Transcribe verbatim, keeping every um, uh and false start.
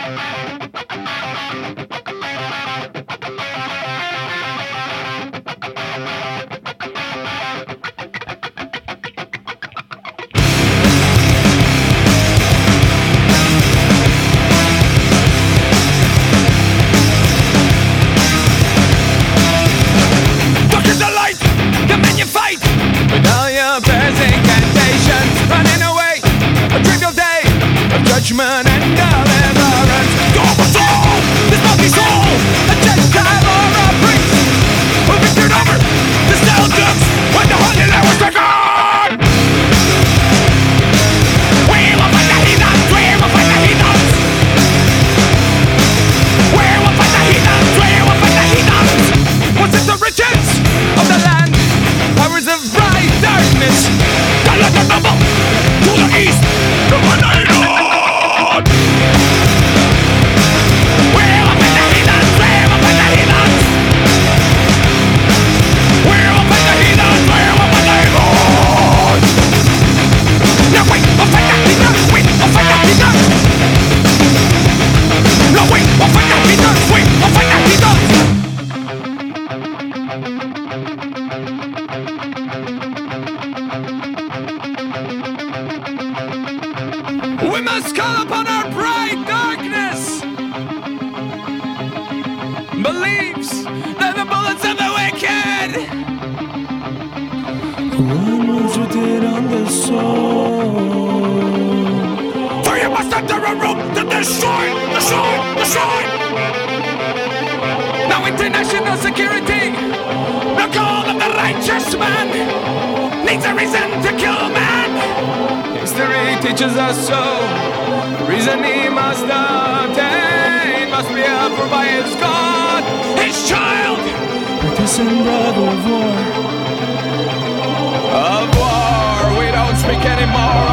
Judgment and deliverance. Go for soul, this not be soul. A Gentile or a priest who victored over the Celtics when the Holy Land was taken. We will fight the heathens. We will fight the heathens. We will fight the heathens. We will fight the heathens. Once it's the riches of the land, powers of bright darkness, the light of bubble to the east, the one I know. We must call upon our bright darkness. Believes that the bullets of the wicked one was written on the soul. For you must enter a room to destroy, destroy, destroy. Now international security, the call of the righteous man, needs a reason to kill man. History teaches us so. The reason he must obtain must be approved by his God, his child, partisan brother of war. Of war, we don't speak anymore.